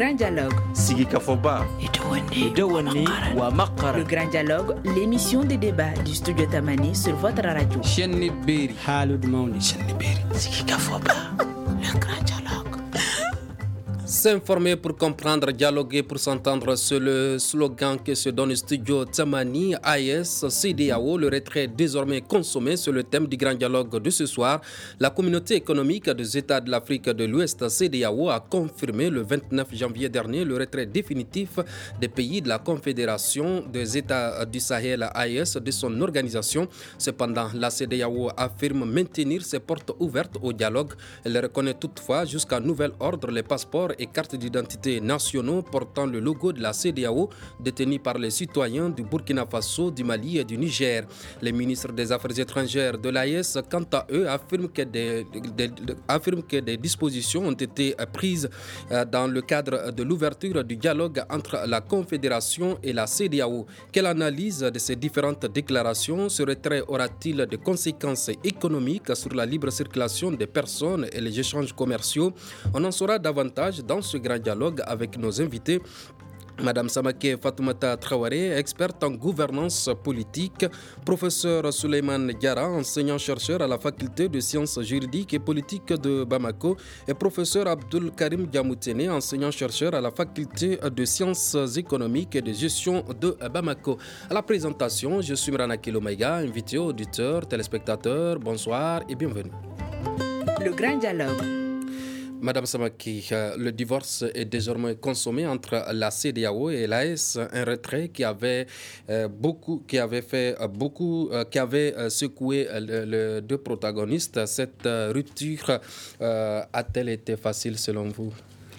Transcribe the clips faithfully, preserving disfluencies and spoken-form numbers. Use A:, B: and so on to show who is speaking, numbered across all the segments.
A: grand dialogue.
B: Sigi Kafoba.
C: Idewani wa Makara.
A: Le grand dialogue, l'émission des débats du studio Tamani sur votre radio.
C: Chenni Beri.
D: Halud Mauni.
C: Chenni Beri.
E: Sigi Kafoba. Le grand dialogue.
F: S'informer pour comprendre, dialoguer pour s'entendre, c'est le slogan que se donne le studio Tamani. A E S, C D A O, le retrait désormais consommé, c'est le thème du grand dialogue de ce soir. La communauté économique des États de l'Afrique de l'Ouest, C D A O, a confirmé le vingt-neuf janvier dernier le retrait définitif des pays de la Confédération des États du Sahel, A E S, de son organisation. Cependant, la C D A O affirme maintenir ses portes ouvertes au dialogue. Elle reconnaît toutefois, jusqu'à nouvel ordre, les passeports et cartes d'identité nationaux portant le logo de la C D A O détenus par les citoyens du Burkina Faso, du Mali et du Niger. Les ministres des Affaires étrangères de l'A E S, quant à eux, affirment que des, des, affirment que des dispositions ont été prises dans le cadre de l'ouverture du dialogue entre la Confédération et la C D A O. Quelle analyse de ces différentes déclarations? Ce retrait aura-t-il des conséquences économiques sur la libre circulation des personnes et les échanges commerciaux? On en saura davantage dans ce grand dialogue avec nos invités. Madame Samake Fatoumata Traoré, experte en gouvernance politique, professeur Souleymane Diarra, enseignant-chercheur à la faculté de sciences juridiques et politiques de Bamako, et professeur Abdul Karim Diamoutene, enseignant-chercheur à la faculté de sciences économiques et de gestion de Bamako. À la présentation, je suis Mrana Kilomaïga, invité auditeurs, téléspectateurs, bonsoir et bienvenue.
A: Le grand dialogue.
F: Madame Samaki, le divorce est désormais consommé entre la C D A O et l'A E S, un retrait qui avait euh, beaucoup, qui avait fait euh, beaucoup, euh, qui avait euh, secoué les le deux protagonistes. Cette euh, rupture euh, a-t-elle été facile selon vous?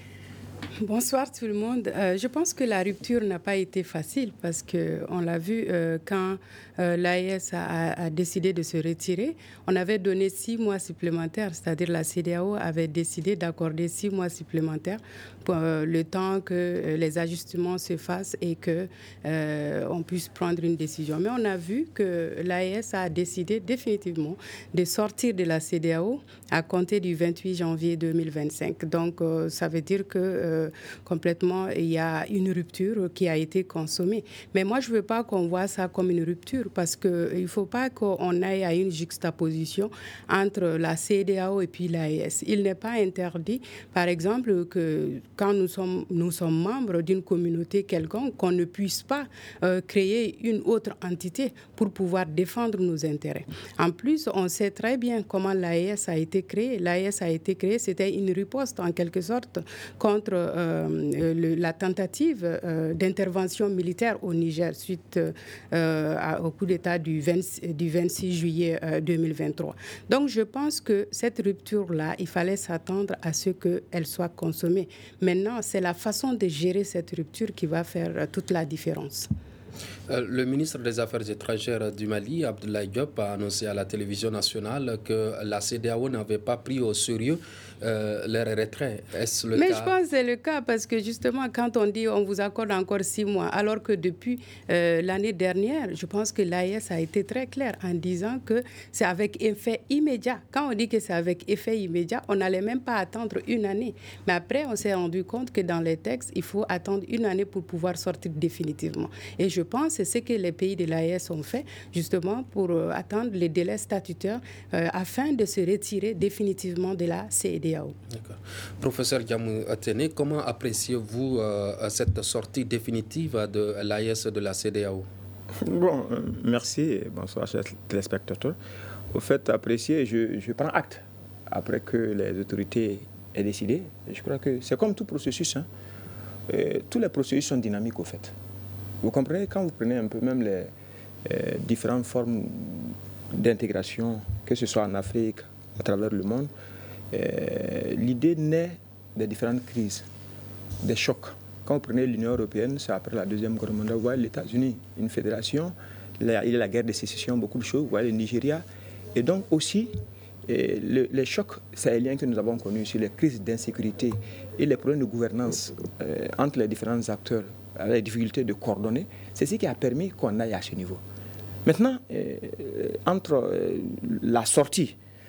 G: Bonsoir tout le monde. Euh, je pense que la rupture n'a pas été facile parce qu'on l'a vu euh, quand euh, l'A E S a, a décidé de se retirer. On avait donné six mois supplémentaires, c'est-à-dire la C D A O avait décidé d'accorder six mois supplémentaires pour euh, le temps que euh, les ajustements se fassent et qu'on euh, puisse prendre une décision. Mais on a vu que l'A E S a décidé définitivement de sortir de la C D A O à compter du vingt-huit janvier deux mille vingt-cinq. Donc euh, ça veut dire que euh, complètement, il y a une rupture qui a été consommée. Mais moi, je ne veux pas qu'on voit ça comme une rupture parce qu'il ne faut pas qu'on aille à une juxtaposition entre la C D A O et puis l'A E S. Il n'est pas interdit, par exemple, que quand nous sommes, nous sommes membres d'une communauté quelconque, qu'on ne puisse pas euh, créer une autre entité pour pouvoir défendre nos intérêts. En plus, on sait très bien comment l'A E S a été créée. L'A E S a été créée, c'était une riposte en quelque sorte contre Euh, le, la tentative euh, d'intervention militaire au Niger suite euh, à, au coup d'État du, du vingt-six juillet euh, deux mille vingt-trois. Donc je pense que cette rupture-là, il fallait s'attendre à ce qu'elle soit consommée. Maintenant, c'est la façon de gérer cette rupture qui va faire euh, toute la différence.
F: Euh, le ministre des Affaires étrangères du Mali, Abdoulaye Diop, a annoncé à la télévision nationale que la C D A O n'avait pas pris au sérieux euh, leur retrait. Est-ce le
G: Mais
F: cas?
G: je pense que c'est le cas parce que justement, quand on dit on vous accorde encore six mois, alors que depuis euh, l'année dernière, je pense que l'A E S a été très clair en disant que c'est avec effet immédiat. Quand on dit que c'est avec effet immédiat, on n'allait même pas attendre une année. Mais après, on s'est rendu compte que dans les textes, il faut attendre une année pour pouvoir sortir définitivement. Et je pense que c'est ce que les pays de l'A E S ont fait, justement pour euh, attendre les délais statutaires euh, afin de se retirer définitivement de la C D A O.
F: D'accord. Professeur Diamou Atene, comment appréciez-vous euh, cette sortie définitive de l'A E S de la C D A O?
B: Bon, euh, merci et bonsoir chers téléspectateurs. Au fait, apprécier, je, je prends acte après que les autorités aient décidé. Je crois que c'est comme tout processus. Hein. Euh, tous les processus sont dynamiques au fait. Vous comprenez, quand vous prenez un peu même les euh, différentes formes d'intégration, que ce soit en Afrique, à travers le monde, euh, l'idée naît des différentes crises, des chocs. Quand vous prenez l'Union européenne, c'est après la Deuxième Guerre mondiale, vous voyez les États-Unis, une fédération, il y a la guerre de sécession, beaucoup de choses, vous voyez le Nigeria. Et donc aussi, et le, les chocs sahéliens que nous avons connus sur les crises d'insécurité et les problèmes de gouvernance euh, entre les différents acteurs, les difficultés de coordonner, c'est ce qui a permis qu'on aille à ce niveau. Maintenant, euh, entre euh, la sortie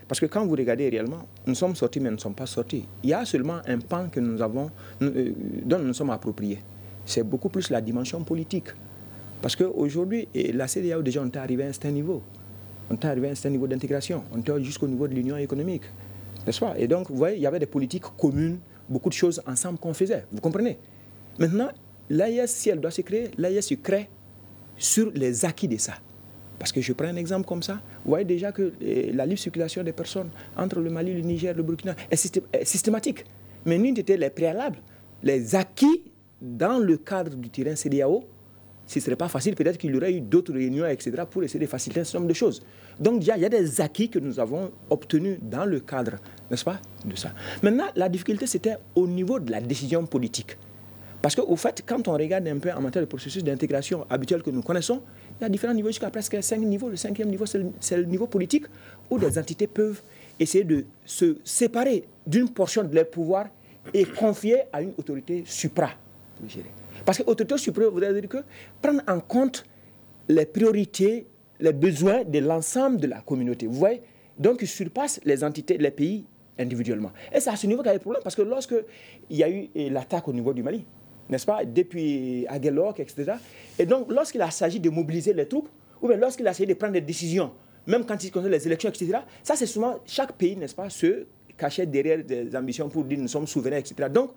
B: Parce que quand vous regardez réellement, nous sommes sortis, mais nous ne sommes pas sortis. Il y a seulement un pan que nous avons, euh, dont nous nous sommes appropriés. C'est beaucoup plus la dimension politique. Parce qu'aujourd'hui, la C E D E A O, déjà, on est arrivé à un certain niveau. On est arrivé à un certain niveau d'intégration. On est jusqu'au niveau de l'union économique. N'est-ce pas? Et donc, vous voyez, il y avait des politiques communes, beaucoup de choses ensemble qu'on faisait. Vous comprenez? Maintenant, l'A E S, si elle doit se créer, l'A E S se crée sur les acquis de ça. Parce que je prends un exemple comme ça, vous voyez déjà que la libre circulation des personnes entre le Mali, le Niger, le Burkina est, systé est systématique. Mais l'une était les préalables, les acquis dans le cadre du terrain C E D E A O. Ce ne serait pas facile, peut-être qu'il y aurait eu d'autres réunions, et cetera, pour essayer de faciliter un certain nombre de choses. Donc, déjà, il y a des acquis que nous avons obtenus dans le cadre, n'est-ce pas, de ça. Maintenant, la difficulté, c'était au niveau de la décision politique. Parce qu'au fait, quand on regarde un peu en matière de processus d'intégration habituel que nous connaissons, il y a différents niveaux, jusqu'à presque cinq niveaux. Le cinquième niveau, c'est le, c'est le niveau politique, où des entités peuvent essayer de se séparer d'une portion de leur pouvoir et confier à une autorité supra pour gérer. Parce que l'autorité supérieure voudrait dire que prendre en compte les priorités, les besoins de l'ensemble de la communauté. Vous voyez? Donc, il surpasse les entités, les pays individuellement. Et c'est à ce niveau qu'il y a des problèmes, parce que lorsqu'il y a eu l'attaque au niveau du Mali, n'est-ce pas, depuis Aguelok, et cetera. Et donc, lorsqu'il a s'agit de mobiliser les troupes, ou bien lorsqu'il a s'agit de prendre des décisions, même quand il concerne les élections, et cetera, ça, c'est souvent chaque pays, n'est-ce pas, se cachait derrière des ambitions pour dire nous sommes souverains, et cetera. Donc,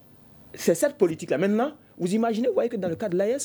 B: c'est cette politique-là. Maintenant, vous imaginez, vous voyez que dans le cas de l'A E S,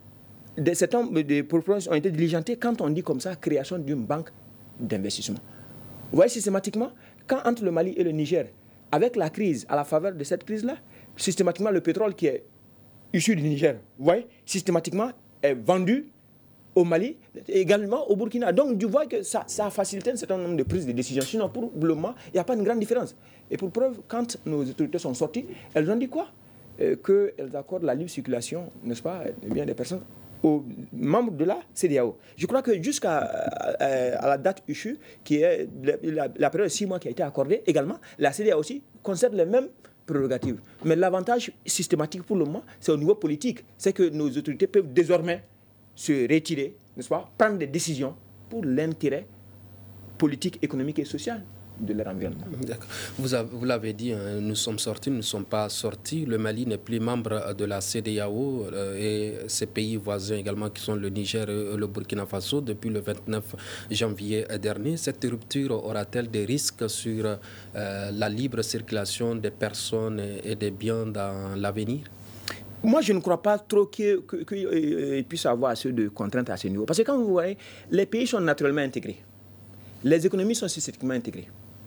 B: des certain nombre de propositions ont été diligentés quand on dit comme ça, création d'une banque d'investissement. Vous voyez systématiquement, quand entre le Mali et le Niger, avec la crise, à la faveur de cette crise-là, systématiquement, le pétrole qui est issu du Niger, vous voyez, systématiquement, est vendu au Mali, et également au Burkina. Donc, tu vois que ça, ça a facilité un certain nombre de prises de décisions. Sinon, pour le moment, il n'y a pas une grande différence. Et pour preuve, quand nos autorités sont sorties, elles ont dit quoi? euh, Qu'elles accordent la libre circulation, n'est-ce pas, des biens des personnes aux membres de la C E D E A O. Je crois que jusqu'à euh, à la date issue, qui est la, la, la période de six mois qui a été accordée, également, la C E D E A O aussi concerne les mêmes prérogatives. Mais l'avantage systématique pour le moment, c'est au niveau politique. C'est que nos autorités peuvent désormais se retirer, n'est-ce pas, prendre des décisions pour l'intérêt politique, économique et social de leur environnement.
F: D'accord. Vous, avez, vous l'avez dit, hein, nous sommes sortis, nous ne sommes pas sortis. Le Mali n'est plus membre de la C E D E A O euh, et ses pays voisins également qui sont le Niger et le Burkina Faso depuis le vingt-neuf janvier dernier. Cette rupture aura-t-elle des risques sur euh, la libre circulation des personnes et, et des biens dans l'avenir?
B: Moi, je ne crois pas trop qu'il que, que, euh, puisse avoir assez de contraintes à ce niveau. Parce que quand vous voyez, les pays sont naturellement intégrés. Les économies sont systématiquement intégrées.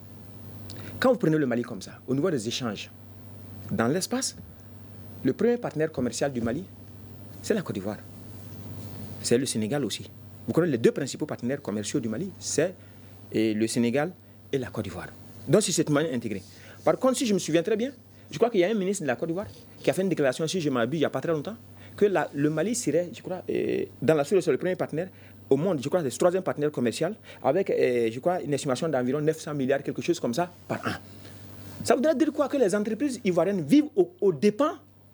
B: Quand vous prenez le Mali comme ça, au niveau des échanges, dans l'espace, le premier partenaire commercial du Mali, c'est la Côte d'Ivoire. C'est le Sénégal aussi. Vous connaissez les deux principaux partenaires commerciaux du Mali, c'est le Sénégal et la Côte d'Ivoire. Donc, c'est cette manière intégrée. Par contre, si je me souviens très bien, je crois qu'il y a un ministre de la Côte d'Ivoire qui a fait une déclaration, si je m'abuse, il n'y a pas très longtemps, que la, le Mali serait, je crois, euh, dans la sous-région, le premier partenaire au monde, je crois, c'est le troisième partenaire commercial, avec, euh, je crois, une estimation d'environ neuf cents milliards, quelque chose comme ça, par an. Ça voudrait dire quoi? Que les entreprises ivoiriennes vivent aux au dépens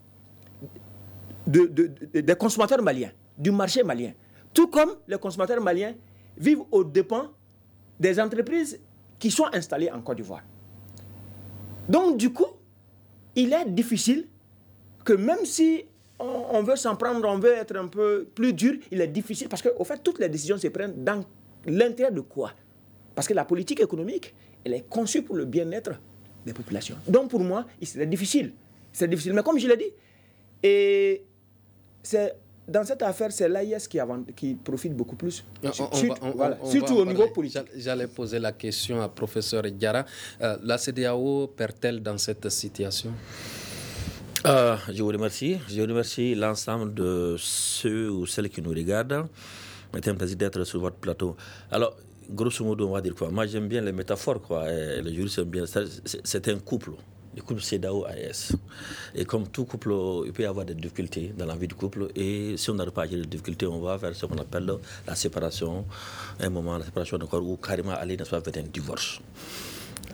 B: de, de, de, des consommateurs maliens, du marché malien. Tout comme les consommateurs maliens vivent aux dépens des entreprises qui sont installées en Côte d'Ivoire. Donc, du coup, il est difficile que même si on, on veut s'en prendre, on veut être un peu plus dur, il est difficile parce qu'au fait, toutes les décisions se prennent dans l'intérêt de quoi? Parce que la politique économique, elle est conçue pour le bien-être des populations. Donc pour moi, c'est difficile. C'est difficile. Mais comme je l'ai dit, et c'est, dans cette affaire, c'est l'A I S qui, qui profite beaucoup plus.
F: On,
B: Surtout,
F: on va, on,
B: voilà,
F: on
B: surtout au niveau politique.
F: J'allais poser la question à professeur Diarra. Euh, la C E D E A O perd-elle dans cette situation?
E: Euh, je vous remercie. Je remercie l'ensemble de ceux ou celles qui nous regardent. C'est un plaisir d'être sur votre plateau. Alors, grosso modo, on va dire quoi? Moi, j'aime bien les métaphores, quoi. Et les juristes aiment bien. C'est, c'est un couple. Le couple C E D E A O-A E S. Et comme tout couple, il peut y avoir des difficultés dans la vie du couple. Et si on n'arrive pas à gérer les difficultés, on va vers ce qu'on appelle la séparation. Un moment, la séparation d'accord, ou carrément aller vers un divorce.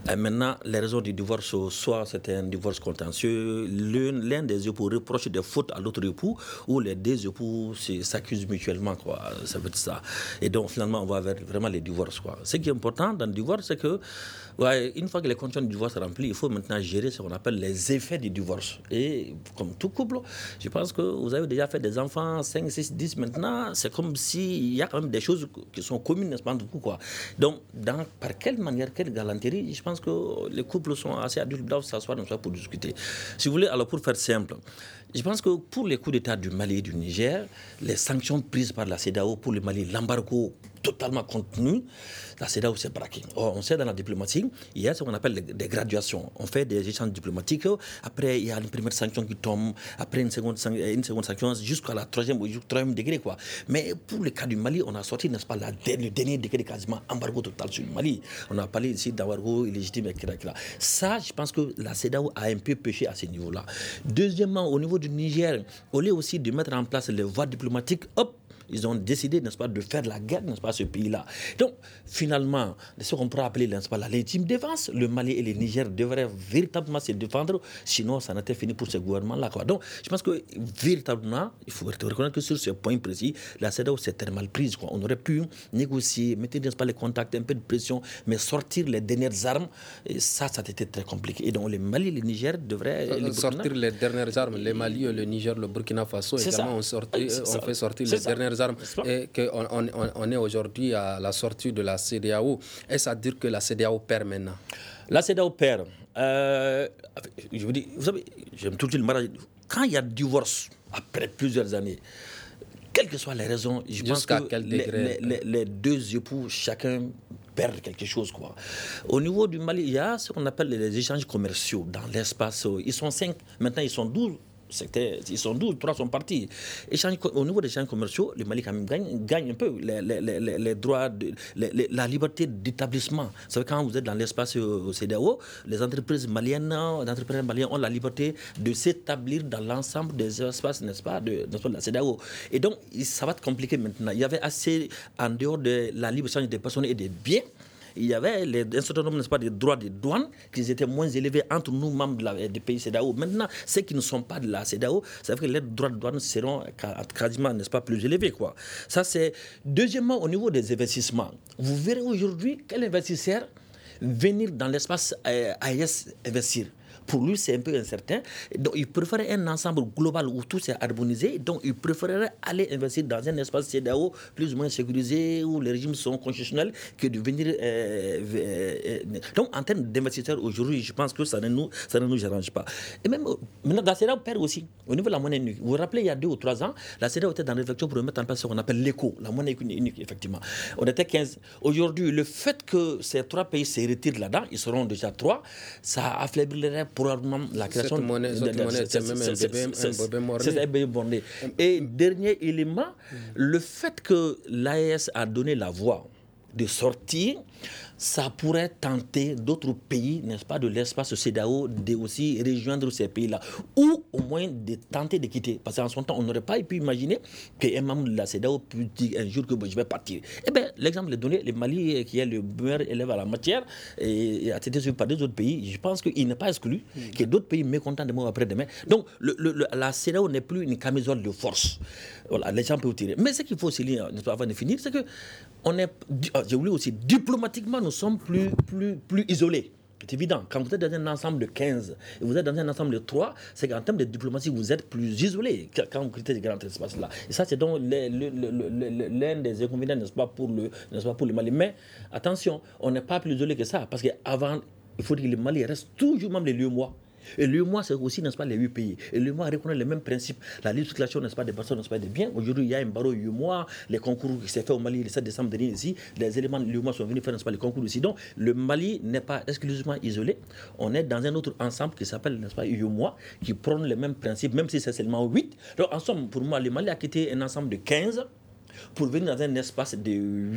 E: Et maintenant, les raisons du divorce, soit c'est un divorce contentieux, l'un, l'un des époux reproche des fautes à l'autre époux, ou les deux époux s'accusent mutuellement, quoi. Ça veut dire ça. Et donc, finalement, on va vers vraiment les divorces, quoi. Ce qui est important dans le divorce, c'est que, ouais, une fois que les conditions du divorce sont remplies, il faut maintenant gérer ce qu'on appelle les effets du divorce. Et comme tout couple, je pense que vous avez déjà fait des enfants, cinq, six, dix maintenant, c'est comme s'il y a quand même des choses qui sont communes, n'est-ce pas, beaucoup, quoi. Donc, dans, par quelle manière, quelle galanterie, je pense que les couples sont assez adultes, doivent s'asseoir pour discuter. Si vous voulez, alors pour faire simple, je pense que pour les coups d'État du Mali et du Niger, les sanctions prises par la CEDEAO pour le Mali, l'embargo totalement contenu, la CEDEAO s'est braquée. Or, on sait dans la diplomatie, il y a ce qu'on appelle des graduations. On fait des échanges diplomatiques, après il y a une première sanction qui tombe, après une seconde, une seconde sanction jusqu'à la troisième ou troisième degré, quoi. Mais pour le cas du Mali, on a sorti, n'est-ce pas, la, le dernier degré quasiment embargo total sur le Mali. On a parlé ici d'embargo illégitime, et cetera. Ça, je pense que la CEDEAO a un peu péché à ce niveau-là. Deuxièmement, au niveau du Niger, au lieu aussi de mettre en place les voies diplomatiques, hop, ils ont décidé, n'est-ce pas, de faire la guerre, n'est-ce pas, à ce pays-là. Donc, finalement, ce qu'on pourrait appeler, n'est-ce pas, la légitime défense, le Mali et le Niger devraient véritablement se défendre, sinon ça n'était fini pour ce gouvernement-là, quoi. Donc, je pense que, véritablement, il faut reconnaître que sur ce point précis, la CEDEAO s'est très mal prise, quoi. On aurait pu négocier, mettre, n'est-ce pas, les contacts, un peu de pression, mais sortir les dernières armes, et ça, ça a été très compliqué. Et donc, le Mali et le Niger devraient...
F: Euh, sortir les dernières armes, les Mali, le Niger, le Burkina Faso, également, on, sorti, on fait sortir les ça. dernières armes et qu'on on, on est aujourd'hui à la sortie de la CEDEAO. Est-ce à dire que la CEDEAO perd maintenant?
E: La CEDEAO perd. Euh, je vous dis, vous savez, j'aime tout le mariage. Quand il y a divorce, après plusieurs années, quelles que soient les raisons, je
F: Jusqu'à
E: pense que
F: quel degré,
E: les, les, les deux époux, chacun perd quelque chose, quoi. Au niveau du Mali, il y a ce qu'on appelle les échanges commerciaux dans l'espace. Ils sont cinq, maintenant ils sont douze. C'était, ils sont douze, trois sont partis. Échange, au niveau des échanges commerciaux, le Mali quand même gagne, gagne un peu les, les, les, les droits, de, les, les, la liberté d'établissement. Vous savez, quand vous êtes dans l'espace au CEDEAO, les entreprises maliennes, les entrepreneurs maliens ont la liberté de s'établir dans l'ensemble des espaces, n'est-ce pas, de, de la CEDEAO. Et donc, ça va être compliqué maintenant. Il y avait assez, en dehors de la libre échange des personnes et des biens, il y avait les, un certain nombre, n'est-ce pas, des droits de douane qui étaient moins élevés entre nous, membres de la, des pays CEDEAO. Maintenant, ceux qui ne sont pas de la CEDEAO, ça veut dire que les droits de douane seront quasiment, n'est-ce pas, plus élevés, quoi. Ça, c'est... Deuxièmement, au niveau des investissements, vous verrez aujourd'hui quel investisseur venir dans l'espace euh, A E S investir. Pour lui, c'est un peu incertain. Donc, il préférait un ensemble global où tout s'est harmonisé. Donc, il préférerait aller investir dans un espace CEDEAO plus ou moins sécurisé, où les régimes sont constitutionnels, que de venir... Euh, euh, donc, en termes d'investisseurs, aujourd'hui, je pense que ça ne nous, ça ne nous arrange pas. Et même, maintenant, la CEDEAO perd aussi, au niveau de la monnaie unique. Vous vous rappelez, il y a deux ou trois ans, la CEDEAO était dans la réflexion pour mettre en place ce qu'on appelle l'éco, la monnaie unique, effectivement. On était quinze. Aujourd'hui, le fait que ces trois pays se retirent là-dedans, ils seront déjà trois, ça affaiblirait probablement la création
F: cette monnaie,
E: de,
F: cette
E: de,
F: monnaie, c'est même un bébé, un bébé mort-né. C'est un bébé
E: mort-né. Et dernier élément, mm. le fait que l'A E S a donné la voie de sortir, ça pourrait tenter d'autres pays, n'est-ce pas, de l'espace CEDEAO, de aussi rejoindre ces pays-là, ou au moins de tenter de quitter. Parce qu'en son temps, on n'aurait pas pu imaginer qu'un membre de la CEDEAO puisse dire un jour que bon, je vais partir. Eh bien, l'exemple est donné, le Mali, qui est le meilleur élève à la matière, et a été suivi par deux autres pays, je pense qu'il n'est pas exclu mmh. que d'autres pays mécontents de moi après-demain. Donc, le, le, la CEDEAO n'est plus une camisole de force. Voilà, les gens peuvent tirer. Mais ce qu'il faut aussi lire, n'est-ce pas, avant de finir, c'est que on est, j'ai voulu aussi, diplomatiquement, nous sommes plus, plus, plus isolés. C'est évident. Quand vous êtes dans un ensemble de quinze et vous êtes dans un ensemble de trois, c'est qu'en termes de diplomatie, vous êtes plus isolés quand vous quittez ces grands espaces-là. Et ça, c'est donc le, le, le, le, l'un des inconvénients, n'est-ce pas, pour le, n'est-ce pas, pour le Mali. Mais attention, on n'est pas plus isolé que ça, parce qu'avant, il faut dire que le Mali reste toujours membre de l'U E M O A. Et l'U E M O A, c'est aussi, n'est-ce pas, les huit pays. Et l'U E M O A reconnaît les mêmes principes. La libre circulation, n'est-ce pas, des personnes, n'est-ce pas, des biens. Aujourd'hui, il y a un barreau U E M O A, les concours qui s'est fait au Mali le sept décembre dernier ici, les éléments de l'U E M O A sont venus faire, n'est-ce pas, les concours ici. Donc, le Mali n'est pas exclusivement isolé. On est dans un autre ensemble qui s'appelle, n'est-ce pas, U E M O A, qui prône les mêmes principes, même si c'est seulement huit. Donc, en somme, pour moi, le Mali a quitté un ensemble de quinze pour venir dans un espace de huit.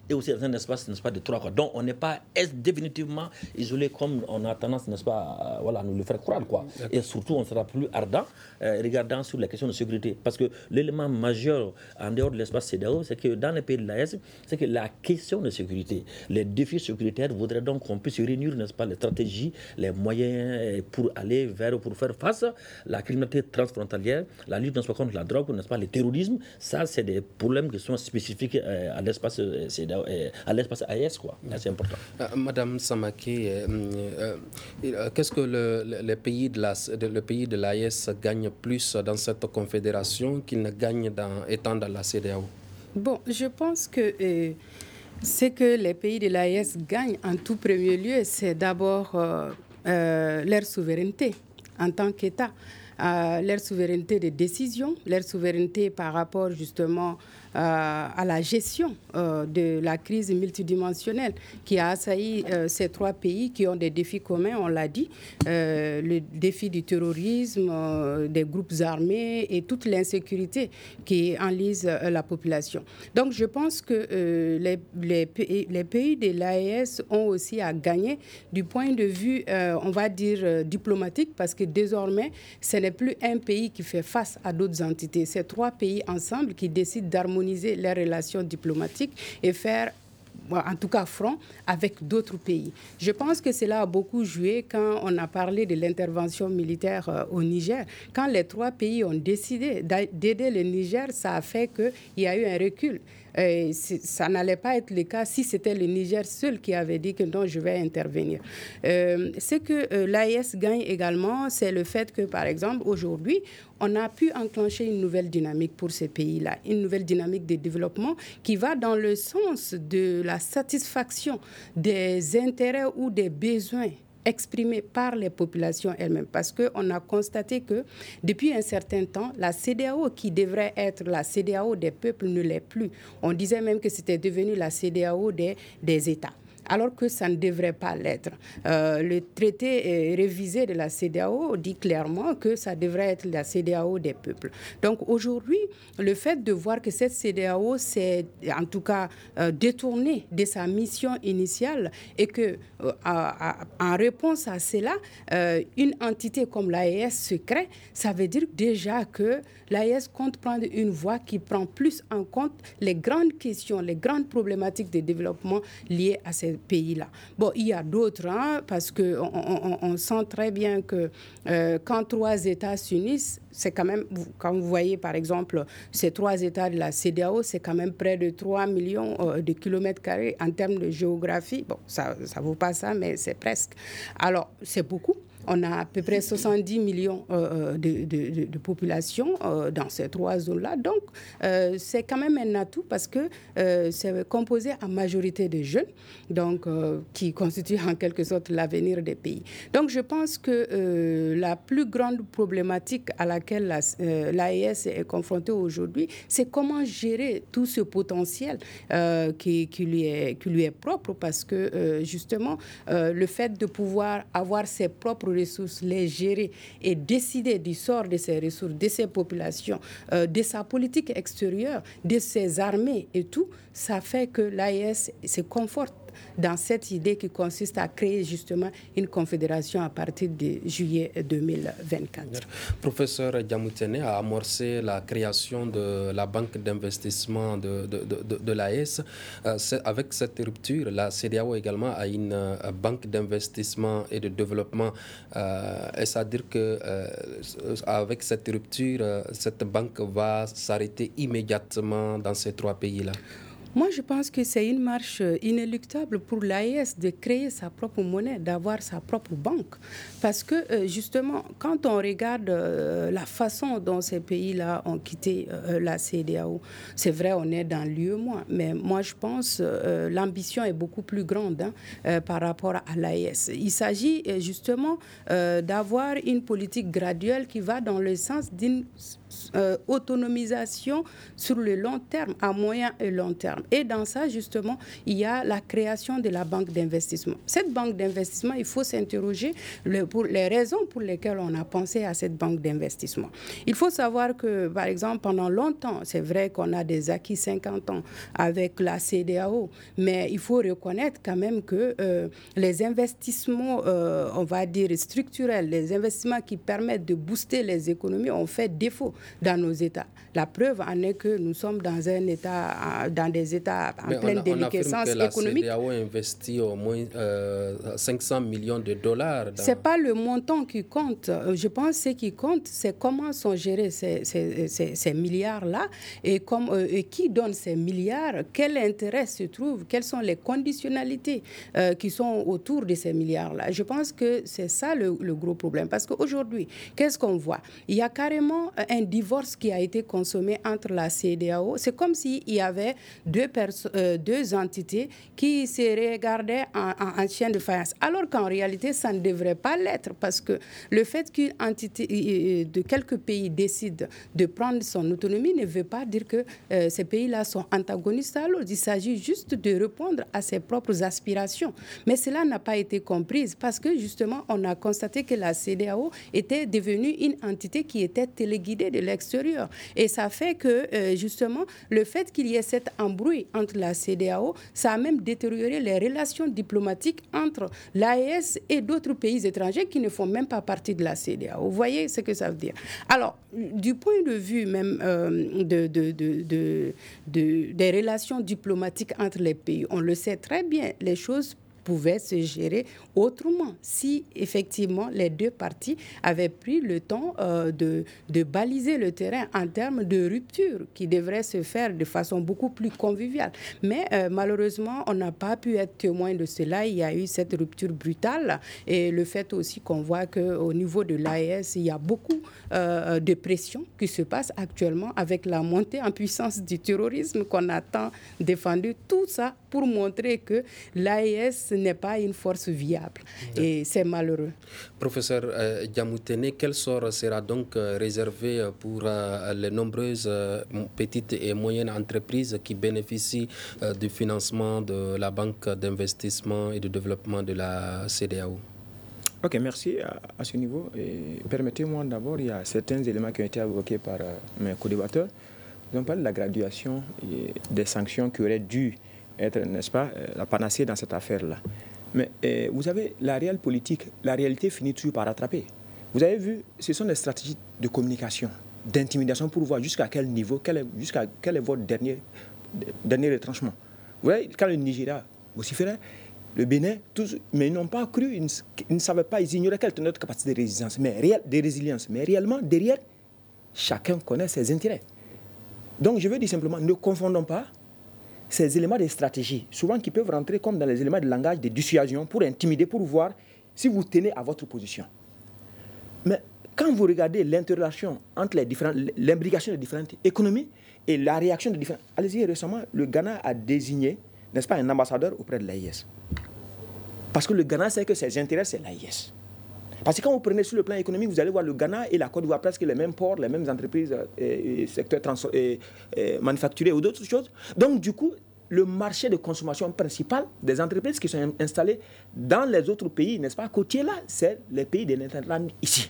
E: et aussi dans un espace, n'est-ce pas, de trois. Quoi. Donc, on n'est pas définitivement isolé comme on a tendance, n'est-ce pas, à, voilà, nous le faire croire. Quoi. Et surtout, on sera plus ardent euh, regardant sur les questions de sécurité. Parce que l'élément majeur en dehors de l'espace C E D E A O, c'est que dans les pays de l'A E S, c'est que la question de sécurité, les défis sécuritaires voudraient donc qu'on puisse réunir, n'est-ce pas, les stratégies, les moyens pour aller vers, pour faire face à la criminalité transfrontalière, la lutte contre la drogue, n'est-ce pas, le terrorisme. Ça, c'est des problèmes qui sont spécifiques euh, à l'espace C E D E A O, euh, à l'espace A E S, quoi. C'est important.
F: Euh, Madame Samake, euh, euh, qu'est-ce que le, le, le pays de la, de, le pays de l'A E S gagne plus dans cette confédération qu'il ne gagne dans, étant dans la C E D E A O?
G: Bon, je pense que euh, ce que les pays de l'A E S gagnent en tout premier lieu, c'est d'abord euh, euh, leur souveraineté en tant qu'État. Euh, leur souveraineté de décision, leur souveraineté par rapport justement euh, à la gestion euh, de la crise multidimensionnelle qui a assailli euh, ces trois pays qui ont des défis communs, on l'a dit, euh, le défi du terrorisme, euh, des groupes armés et toute l'insécurité qui enlise euh, la population. Donc je pense que euh, les, les, pays, les pays de l'A E S ont aussi à gagner du point de vue, euh, on va dire, euh, diplomatique, parce que désormais, ce n'est plus un pays qui fait face à d'autres entités. C'est trois pays ensemble qui décident d'harmoniser leurs relations diplomatiques et faire, en tout cas, front avec d'autres pays. Je pense que cela a beaucoup joué quand on a parlé de l'intervention militaire euh, au Niger. Quand les trois pays ont décidé d'aider le Niger, ça a fait qu'il y a eu un recul. Et ça n'allait pas être le cas si c'était le Niger seul qui avait dit que non, je vais intervenir. Euh, ce que euh, l'A E S gagne également, c'est le fait que, par exemple, aujourd'hui, on a pu enclencher une nouvelle dynamique pour ces pays-là, une nouvelle dynamique de développement qui va dans le sens de la satisfaction des intérêts ou des besoins exprimés par les populations elles-mêmes. Parce qu'on a constaté que depuis un certain temps, la C E D E A O, qui devrait être la C E D E A O des peuples, ne l'est plus. On disait même que c'était devenu la C E D E A O des, des États, alors que ça ne devrait pas l'être. Euh, le traité révisé de la C E D E A O dit clairement que ça devrait être la C E D E A O des peuples. Donc aujourd'hui, le fait de voir que cette C E D E A O s'est en tout cas euh, détournée de sa mission initiale et que euh, à, à, en réponse à cela, euh, une entité comme l'A E S se crée, ça veut dire déjà que l'A E S compte prendre une voie qui prend plus en compte les grandes questions, les grandes problématiques de développement liées à ces pays-là. Bon, il y a d'autres, hein, parce qu'on on, on sent très bien que euh, quand trois États s'unissent, c'est quand même, quand vous voyez par exemple ces trois États de la C E D E A O, c'est quand même près de trois millions euh, de kilomètres carrés en termes de géographie. Bon, ça ne vaut pas ça, mais c'est presque. Alors, c'est beaucoup. On a à peu près soixante-dix millions euh, de, de, de, de population euh, dans ces trois zones-là. Donc, euh, c'est quand même un atout parce que euh, c'est composé en majorité de jeunes, donc, euh, qui constituent en quelque sorte l'avenir des pays. Donc, je pense que euh, la plus grande problématique à laquelle la, euh, l'A E S est confrontée aujourd'hui, c'est comment gérer tout ce potentiel euh, qui, qui, lui est, qui lui est propre parce que, euh, justement, euh, le fait de pouvoir avoir ses propres ressources, les gérer et décider du sort de ces ressources, de ces populations, euh, de sa politique extérieure, de ses armées et tout, ça fait que l'A E S se conforte dans cette idée qui consiste à créer justement une confédération à partir de juillet deux mille vingt-quatre.
F: Professeur Diamoutene a amorcé la création de la banque d'investissement de, de, de, de l'A E S. Euh, avec cette rupture, la C E D E A O également a une euh, banque d'investissement et de développement. Euh, Est-ce à dire que euh, avec cette rupture, euh, cette banque va s'arrêter immédiatement dans ces trois pays-là?
G: Moi, je pense que c'est une marche inéluctable pour l'A E S de créer sa propre monnaie, d'avoir sa propre banque. Parce que, justement, quand on regarde la façon dont ces pays-là ont quitté la C E D E A O, c'est vrai, on est dans l'U E M O A, mais moi, je pense que l'ambition est beaucoup plus grande hein, par rapport à l'A E S. Il s'agit justement d'avoir une politique graduelle qui va dans le sens d'une Euh, autonomisation sur le long terme, à moyen et long terme. exemple. Et dans ça, justement, il y a la création de la banque d'investissement. Cette banque d'investissement, il faut s'interroger le, pour les raisons pour lesquelles on a pensé à cette banque d'investissement. Il faut savoir que, par exemple, pendant longtemps, c'est vrai qu'on a des acquis cinquante ans avec la C D A O, mais il faut reconnaître quand même que euh, les investissements, euh, on va dire structurels, les investissements qui permettent de booster les économies ont fait défaut dans nos États. La preuve en est que nous sommes dans un État, dans des États en
F: mais
G: pleine
F: on,
G: déliquescence
F: on
G: économique.
F: La C D A O investit au moins euh, cinq cents millions de dollars. Dans...
G: Ce n'est pas le montant qui compte. Je pense que ce qui compte, c'est comment sont gérés ces, ces, ces, ces milliards-là et, comme, euh, et qui donne ces milliards, quel intérêt se trouve, quelles sont les conditionnalités euh, qui sont autour de ces milliards-là. Je pense que c'est ça le, le gros problème. Parce qu'aujourd'hui, qu'est-ce qu'on voit? Il y a carrément un divorce qui a été consommé entre la C D A O. C'est comme s'il y avait deux, perso- euh, deux entités qui se regardaient en, en, en chien de faïence. Alors qu'en réalité, ça ne devrait pas l'être. Parce que le fait qu'une entité de quelques pays décide de prendre son autonomie ne veut pas dire que euh, ces pays-là sont antagonistes à l'autre. Il s'agit juste de répondre à ses propres aspirations. Mais cela n'a pas été compris parce que justement, on a constaté que la C D A O était devenue une entité qui était téléguidée de l'extérieur. Et ça fait que euh, justement, le fait qu'il y ait cet embrouille entre la C D A O, ça a même détérioré les relations diplomatiques entre l'A E S et d'autres pays étrangers qui ne font même pas partie de la C D A O. Vous voyez ce que ça veut dire? Alors, du point de vue même euh, de, de, de, de, de, des relations diplomatiques entre les pays, on le sait très bien, les choses pouvait se gérer autrement si effectivement les deux parties avaient pris le temps euh, de, de baliser le terrain en termes de rupture qui devrait se faire de façon beaucoup plus conviviale. Mais euh, malheureusement, on n'a pas pu être témoin de cela. Il y a eu cette rupture brutale et le fait aussi qu'on voit qu'au niveau de l'A E S, il y a beaucoup euh, de pression qui se passe actuellement avec la montée en puissance du terrorisme qu'on a tant défendu. Tout ça pour montrer que l'A E S n'est pas une force viable. Et c'est malheureux.
F: Professeur euh, Diamoutene, quel sort sera donc euh, réservé pour euh, les nombreuses euh, petites et moyennes entreprises qui bénéficient euh, du financement de la Banque d'investissement et de développement de la C D A O?
B: Ok, merci. À, à ce niveau, et permettez-moi d'abord, il y a certains éléments qui ont été évoqués par euh, mes co-débatteurs. Nous avons parlé de la graduation et des sanctions qui auraient dû être, n'est-ce pas, la panacée dans cette affaire-là. Mais euh, vous avez la réelle politique, la réalité finit toujours par rattraper. Vous avez vu, ce sont des stratégies de communication, d'intimidation pour voir jusqu'à quel niveau, quel est, jusqu'à quel est votre dernier, dernier retranchement. Vous voyez, quand le Nigeria vociférait, le Bénin, tous, mais ils n'ont pas cru, ils ne, ils ne savaient pas, ils ignoraient quelle était notre capacité de résilience, mais, réel, de résilience. Mais réellement, derrière, chacun connaît ses intérêts. Donc, je veux dire simplement, ne confondons pas ces éléments de stratégie, souvent qui peuvent rentrer comme dans les éléments de langage de dissuasion pour intimider, pour voir si vous tenez à votre position. Mais quand vous regardez l'interrelation entre les différentes, l'imbrication des différentes économies et la réaction des différentes... Allez-y, récemment, le Ghana a désigné, n'est-ce pas, un ambassadeur auprès de l'A I S. Parce que le Ghana sait que ses intérêts, c'est l'A I S. Parce que quand vous prenez sur le plan économique, vous allez voir le Ghana et la Côte d'Ivoire presque les mêmes ports, les mêmes entreprises, et, et secteurs trans- et, et manufacturiers ou d'autres choses. Donc, du coup, le marché de consommation principal des entreprises qui sont installées dans les autres pays, n'est-ce pas, côtiers là, c'est les pays de l'Interland ici.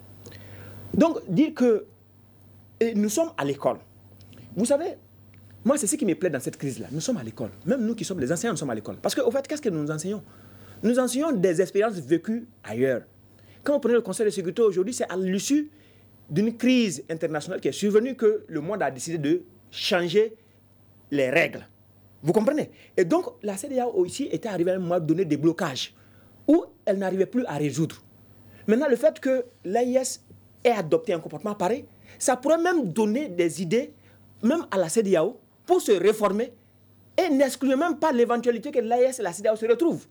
B: Donc, dire que et nous sommes à l'école. Vous savez, moi, c'est ce qui me plaît dans cette crise-là. Nous sommes à l'école. Même nous qui sommes les enseignants, nous sommes à l'école. Parce qu'au fait, qu'est-ce que nous enseignons? Nous enseignons des expériences vécues ailleurs. Quand vous prenez le Conseil de sécurité aujourd'hui, c'est à l'issue d'une crise internationale qui est survenue que le monde a décidé de changer les règles. Vous comprenez? Et donc, la C D A O ici était arrivée à un moment donné des blocages où elle n'arrivait plus à résoudre. Maintenant, le fait que l'A I S ait adopté un comportement pareil, ça pourrait même donner des idées, même à la C D A O, pour se réformer et n'exclut même pas l'éventualité que l'A I S et la C D A O se retrouvent.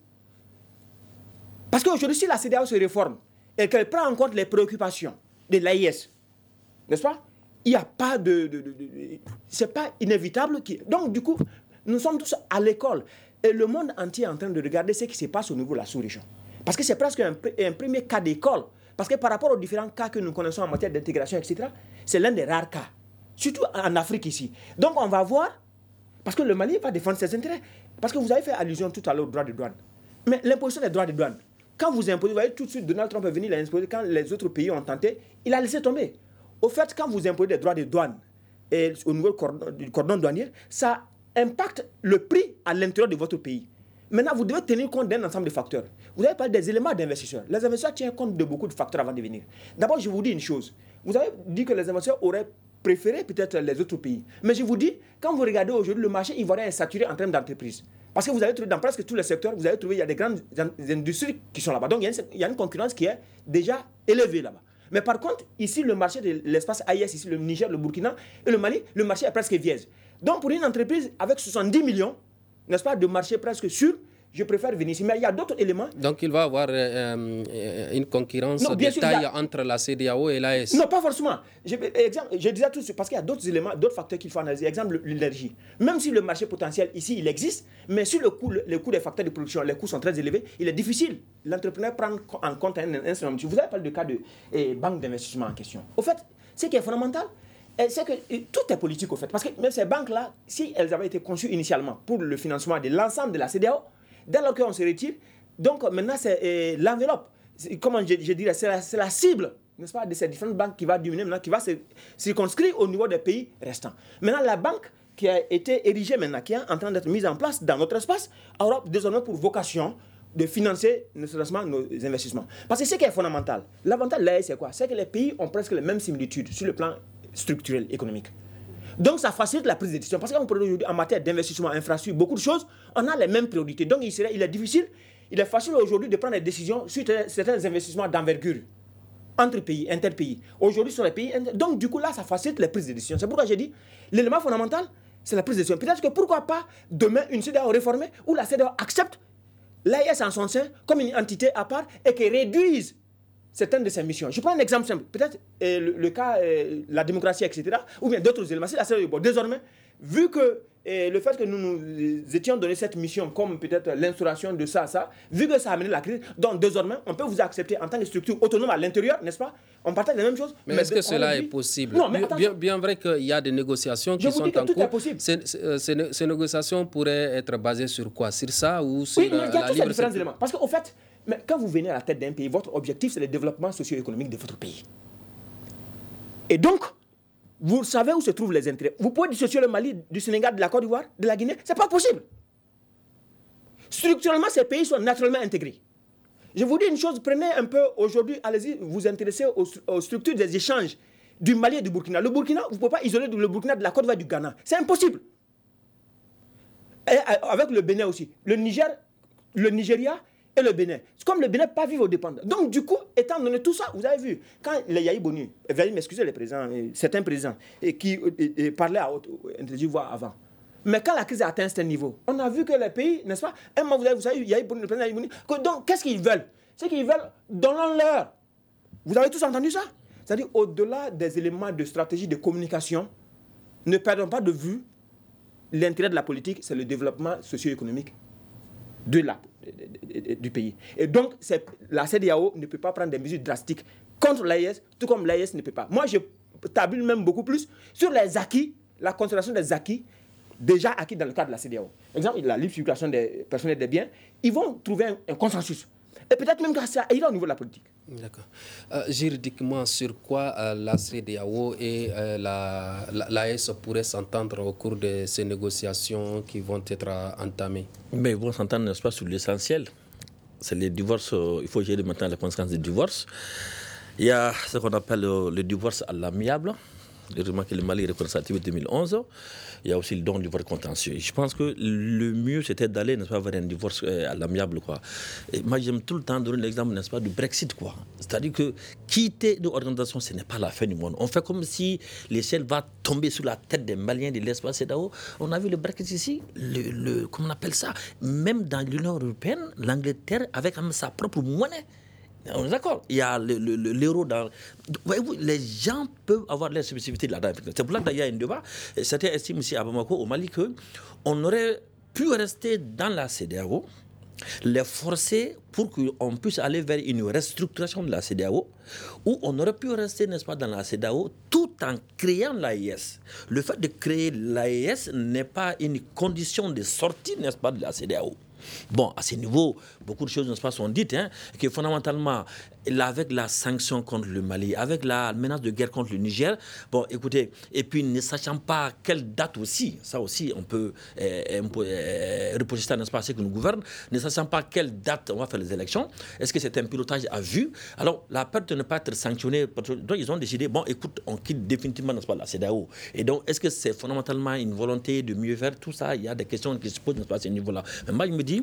B: Parce qu'aujourd'hui, si la C D A O se réforme, et qu'elle prend en compte les préoccupations de l'A I S, n'est-ce pas? Il n'y a pas de... de, de, de c'est pas inévitable. Qui, donc, du coup, nous sommes tous à l'école. Et le monde entier est en train de regarder ce qui se passe au niveau de la sous-région. Parce que c'est presque un, un premier cas d'école. Parce que par rapport aux différents cas que nous connaissons en matière d'intégration, et cetera, c'est l'un des rares cas. Surtout en Afrique ici. Donc, on va voir, Parce que le Mali va défendre ses intérêts. Parce que vous avez fait allusion tout à l'heure aux droits de douane. Mais l'imposition des droits de douane, quand vous imposez, vous voyez tout de suite, Donald Trump est venu l'imposer quand les autres pays ont tenté, il a laissé tomber. Au fait, quand vous imposez des droits de douane et au niveau du cordon douanier, ça impacte le prix à l'intérieur de votre pays. Maintenant, vous devez tenir compte d'un ensemble de facteurs. Vous avez parlé des éléments d'investisseurs. Les investisseurs tiennent compte de beaucoup de facteurs avant de venir. D'abord, je vous dis une chose. Vous avez dit que les investisseurs auraient préféré peut-être les autres pays. Mais je vous dis, quand vous regardez aujourd'hui, le marché ivoirien est saturé en termes d'entreprises. Parce que vous avez trouvé dans presque tous les secteurs, vous avez trouvé, il y a des grandes industries qui sont là-bas. Donc, il y a une, il y a une concurrence qui est déjà élevée là-bas. Mais par contre, ici, le marché de l'espace A I S, ici, le Niger, le Burkina et le Mali, le marché est presque vierge. Donc, pour une entreprise avec soixante-dix millions, n'est-ce pas, de marché presque sûr, je préfère venir ici. Mais il y a d'autres éléments.
F: Donc, il va y avoir euh, une concurrence
B: non,
F: de
B: sûr,
F: taille
B: a...
F: entre la C D A O et l'A E S.
B: Non, pas forcément. Je, exemple, je disais tout parce qu'il y a d'autres éléments, d'autres facteurs qu'il faut analyser. Exemple, l'énergie. Même si le marché potentiel ici, il existe, mais si le coût, le, le coût des facteurs de production, les coûts sont très élevés, il est difficile. L'entrepreneur prend en compte un instrument. Vous avez parlé du cas de eh, banque d'investissement en question. Au fait, ce qui est fondamental, c'est que tout est politique, au fait. Parce que même ces banques-là, si elles avaient été conçues initialement pour le financement de l'ensemble de la C D A O, dès lors qu'on se retire, donc maintenant c'est euh, l'enveloppe. C'est, comment je, je dirais, c'est la, c'est la cible, n'est-ce pas, de ces différentes banques qui va diminuer maintenant, qui va se circonscrire au niveau des pays restants. Maintenant, la banque qui a été érigée maintenant, qui est en train d'être mise en place dans notre espace, aura désormais pour vocation de financer nécessairement nos investissements. Parce que ce qui est fondamental, l'avantage de l'A E S, c'est quoi? C'est que les pays ont presque les mêmes similitudes sur le plan structurel, économique. Donc, ça facilite la prise de décision. Parce qu'en matière d'investissement, infrastructure, beaucoup de choses, on a les mêmes priorités. Donc, il, serait, il est difficile, il est facile aujourd'hui de prendre des décisions sur certains investissements d'envergure entre pays, interpays. Aujourd'hui, sur les pays. Donc, du coup, là, ça facilite les prises de décision. C'est pourquoi j'ai dit, l'élément fondamental, c'est la prise de décision. Peut-être que pourquoi pas, demain, une C D A O réformée où la C D A O accepte l'A I S en son sein comme une entité à part et qui réduise certaines de ses missions. Je prends un exemple simple. Peut-être euh, le, le cas, euh, la démocratie, et cetera, ou bien d'autres éléments. C'est la C D A O. Bon, désormais, vu que euh, le fait que nous nous étions donné cette mission, comme peut-être l'instauration de ça, ça, vu que ça a amené la crise, donc désormais, on peut vous accepter en tant que structure autonome à l'intérieur, n'est-ce pas? On partage les mêmes choses.
F: Mais, mais est-ce que cela dit... est possible? Non, mais bien, bien vrai qu'il y a des négociations qui sont en cours. Ces, ces, ces, ces négociations pourraient être basées sur quoi? Sur ça ou sur
B: oui, mais il y a
F: la
B: tous
F: libre...
B: ces différents éléments. Parce qu'au fait, mais quand vous venez à la tête d'un pays, votre objectif, c'est le développement socio-économique de votre pays. Et donc, vous savez où se trouvent les intérêts. Vous pouvez dissocier le Mali, du Sénégal, de la Côte d'Ivoire, de la Guinée. Ce n'est pas possible. Structurellement, ces pays sont naturellement intégrés. Je vous dis une chose, prenez un peu aujourd'hui, allez-y, vous intéressez aux, aux structures des échanges du Mali et du Burkina. Le Burkina, vous ne pouvez pas isoler le Burkina de la Côte d'Ivoire et du Ghana. C'est impossible. Et avec le Bénin aussi. Le Niger, le Nigeria et le Bénin. C'est comme le Bénin pas vivre aux dépendants. Donc, du coup, étant donné tout ça, vous avez vu, quand les Yahi Boni, veuillez m'excuser les présidents, certains présidents, et qui et, et parlaient à haute voix avant. Mais quand la crise a atteint ce niveau, on a vu que les pays, n'est-ce pas, un moment, vous avez, vous savez, Yahi Boni, le président Yahi Boni, donc, qu'est-ce qu'ils veulent? C'est qu'ils veulent, donnons-leur. Vous avez tous entendu ça? C'est-à-dire, au-delà des éléments de stratégie de communication, ne perdons pas de vue l'intérêt de la politique, c'est le développement socio-économique de la, de, de, de, du pays. Et donc, c'est, la C D A O ne peut pas prendre des mesures drastiques contre l'A I S, tout comme l'A I S ne peut pas. Moi, je tabule même beaucoup plus sur les acquis, la considération des acquis déjà acquis dans le cadre de la C D A O. Par exemple, la libre circulation des personnels des biens, ils vont trouver un, un consensus. Et peut-être même que ça ira au niveau de la politique.
F: D'accord. Euh, juridiquement, sur quoi euh, la C D A O et euh, la, la, l'A E S pourraient s'entendre au cours de ces négociations qui vont être euh, entamées?
E: Mais ils vont s'entendre, n'est-ce pas, sur l'essentiel. C'est les divorces. Euh, il faut gérer maintenant les conséquences des divorces. Il y a ce qu'on appelle le, le divorce à l'amiable. Heureusement que le Mali est reconnaissance deux mille onze. Il y a aussi le don du divorce contentieux. Je pense que le mieux, c'était d'aller, n'est-ce pas, vers un divorce euh, à l'amiable, quoi. Et moi, j'aime tout le temps donner l'exemple, n'est-ce pas, du Brexit, quoi. C'est-à-dire que quitter nos organisations, ce n'est pas la fin du monde. On fait comme si l'échelle va tomber sur la tête des Maliens de l'espace C D A O. On a vu le Brexit ici, le, le, comment on appelle ça, même dans l'Union européenne, l'Angleterre, avec sa propre monnaie. On est d'accord. Il y a le, le, le, l'euro dans... Voyez-vous, les gens peuvent avoir leur spécificité là-dedans. C'est pour ça qu'il y a un débat. Certains estiment ici à Bamako, au Mali, qu'on aurait pu rester dans la C D A O les forcer pour qu'on puisse aller vers une restructuration de la CEDEAO, où on aurait pu rester, n'est-ce pas, dans la CEDEAO tout en créant l'A E S. Le fait de créer l'A E S n'est pas une condition de sortie, n'est-ce pas, de la CEDEAO. Bon, à ce niveau, beaucoup de choses, n'est-ce pas, sont dites, hein, que fondamentalement, avec la sanction contre le Mali, avec la menace de guerre contre le Niger, bon, écoutez, et puis ne sachant pas quelle date aussi, ça aussi, on peut euh, euh, reposer ça, n'est-ce pas, à ceux qui nous gouvernent, ne sachant pas quelle date on va faire les élections, est-ce que c'est un pilotage à vue? Alors, la peur de ne pas être sanctionné, donc ils ont décidé, bon, écoute, on quitte définitivement, n'est-ce pas, la CEDEAO. Et donc, est-ce que c'est fondamentalement une volonté de mieux faire tout ça? Il y a des questions qui se posent, n'est-ce pas, à ce niveau-là. Mais moi, je me dis,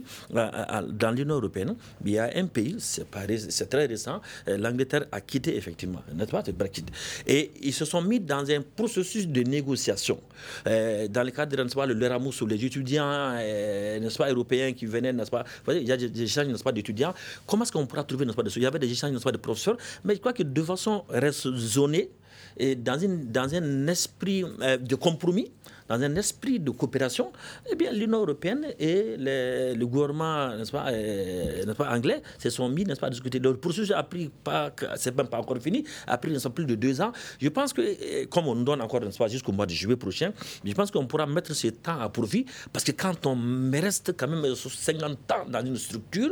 E: dans l'Union européenne, il y a un pays, c'est, pas, c'est très récent, l'Angleterre a quitté effectivement, n'est-ce pas, le Brexit. Et ils se sont mis dans un processus de négociation. Euh, dans le cadre, n'est-ce pas, le Erasmus sur les étudiants, euh, n'est-ce pas, européens qui venaient, n'est-ce pas, vous voyez, il y a des échanges, n'est-ce pas, d'étudiants. Comment est-ce qu'on pourra trouver, n'est-ce pas, des... Il y avait des échanges, n'est-ce pas, de professeurs, mais je crois que de façon raisonnée, et dans, une, dans un esprit euh, de compromis, dans un esprit de coopération, eh bien, l'Union européenne et les, le gouvernement, n'est-ce pas, euh, n'est-ce pas, anglais se sont mis, n'est-ce pas, à discuter. Le processus a pris, pas, c'est même pas encore fini, a pris, n'est-ce pas, plus de deux ans. Je pense que, comme on nous donne encore, n'est-ce pas, jusqu'au mois de juillet prochain, je pense qu'on pourra mettre ce temps à profit, parce que quand on reste quand même cinquante ans dans une structure,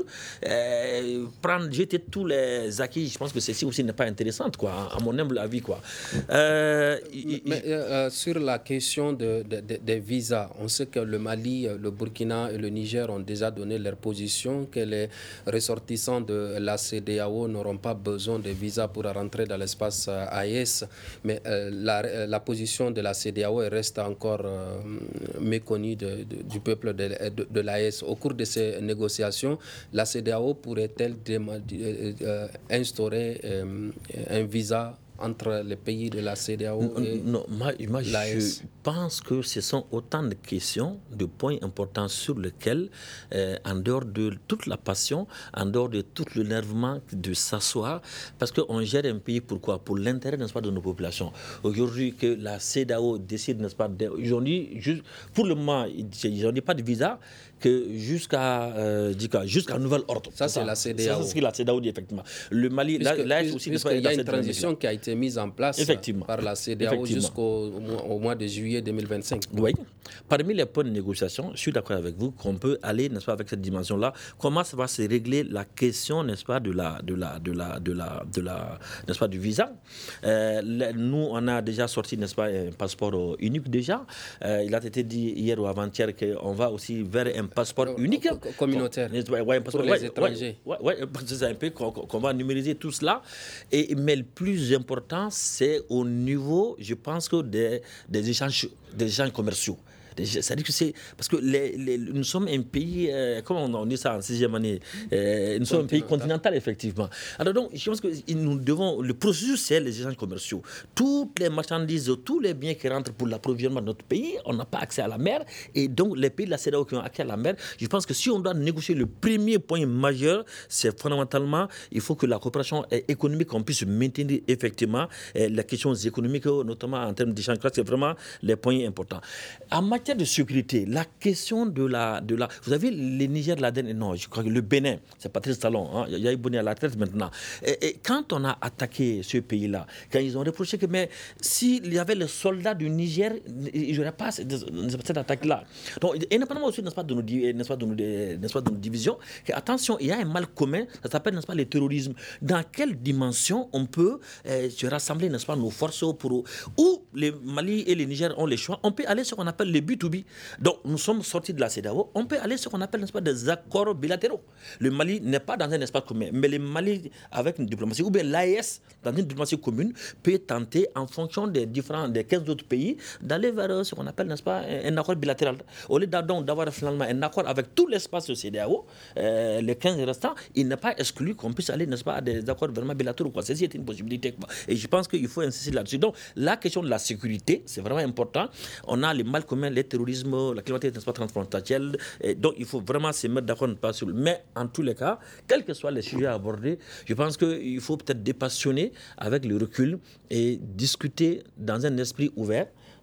E: euh, prendre, jeter tous les acquis, je pense que ceci aussi n'est pas intéressant, quoi, à mon humble avis, quoi. Euh,
F: Mais euh, sur la question de Des, des, des visas. On sait que le Mali, le Burkina et le Niger ont déjà donné leur position, que les ressortissants de la CEDEAO n'auront pas besoin de visa pour rentrer dans l'espace A E S. Mais euh, la, la position de la CEDEAO reste encore euh, méconnue de, de, du peuple de, de, de l'A E S. Au cours de ces négociations, la CEDEAO pourrait-elle euh, euh, instaurer euh, un visa entre les pays de la CEDEAO et
E: non, moi, moi
F: l'A E S?
E: Je pense que ce sont autant de questions, de points importants sur lesquels, euh, en dehors de toute la passion, en dehors de tout l'énervement, de s'asseoir, parce qu'on gère un pays, pourquoi? Pour l'intérêt, n'est-ce pas, de nos populations. Aujourd'hui, que la CEDEAO décide, n'est-ce pas, ils ont dit, juste, pour le moment, ils n'ont dit pas de visa, que jusqu'à euh, jusqu'à nouvel ordre.
F: Ça, c'est la CEDEAO.
E: C'est ce que la CEDEAO dit, effectivement. Le Mali,
F: puisque,
E: là, là aussi,
F: il y a une transition qui a été mise en place par la CEDEAO jusqu'au au mois de juillet deux mille vingt-cinq.
E: Oui. Parmi les points de négociation, je suis d'accord avec vous qu'on peut aller, n'est-ce pas, avec cette dimension-là. Comment ça va se régler la question, n'est-ce pas, de la, de la, de la, de la, de la, n'est-ce pas, du visa. Euh, nous, on a déjà sorti, n'est-ce pas, un passeport unique déjà. Euh, il a été dit hier ou avant-hier qu'on va aussi vers un passeport unique
F: communautaire
E: ouais, un passeport,
F: pour les
E: ouais,
F: étrangers.
E: Ouais, ouais, ouais, c'est un peu qu'on, qu'on va numériser tout cela. Et, mais le plus important, c'est au niveau, je pense, que des, des, échanges, des échanges commerciaux. C'est-à-dire que c'est parce que les, les, nous sommes un pays, euh, comment on dit ça en sixième année, euh, nous sommes un pays continental, effectivement. Alors donc, je pense que nous devons, le processus, c'est les échanges commerciaux. Toutes les marchandises, tous les biens qui rentrent pour l'approvisionnement de notre pays, on n'a pas accès à la mer. Et donc, les pays de la CEDEAO qui ont accès à la mer, je pense que si on doit négocier le premier point majeur, c'est fondamentalement, il faut que la coopération économique, on puisse maintenir effectivement les questions économiques, notamment en termes d'échanges, c'est vraiment les points importants. En matière de sécurité, la question de la, de la... Vous avez les Niger, la dernière... Non, je crois que le Bénin, c'est Patrice Talon, hein, il y a eu Bonnet à la tête maintenant. Et, et quand on a attaqué ce pays-là, quand ils ont reproché que mais s'il y avait les soldats du Niger, il n'y aurait pas cette, cette attaque-là. Donc, indépendamment aussi, n'est-ce pas, de nos, n'est-ce pas, de nos, n'est-ce pas, de nos divisions, que, attention, il y a un mal commun, ça s'appelle, n'est-ce pas, le terrorisme. Dans quelle dimension on peut euh, se rassembler, n'est-ce pas, nos forces pour... Où les Mali et les Niger ont les choix, on peut aller sur ce qu'on appelle les buts to be. Donc, nous sommes sortis de la CEDEAO, on peut aller sur ce qu'on appelle, n'est-ce pas, des accords bilatéraux. Le Mali n'est pas dans un espace commun, mais le Mali, avec une diplomatie, ou bien l'A E S, dans une diplomatie commune, peut tenter, en fonction des différents, des quinze autres pays, d'aller vers ce qu'on appelle, n'est-ce pas, un accord bilatéral. Au lieu d'avoir finalement un accord avec tout l'espace de CEDEAO, euh, les quinze restants, il n'est pas exclu qu'on puisse aller, n'est-ce pas, à des accords vraiment bilatéraux. Quoi. Ceci est une possibilité. Quoi. Et je pense qu'il faut insister là-dessus. Donc, la question de la sécurité, c'est vraiment important. On a les mal communs, les terrorisme, la climatique n'est pas transfrontalière, et donc il faut vraiment se mettre d'accord, pas sur le... Mais en tous les cas, quels que soient les sujets abordés, je pense qu'il faut peut-être dépassionner avec le recul et discuter dans un esprit ouvert,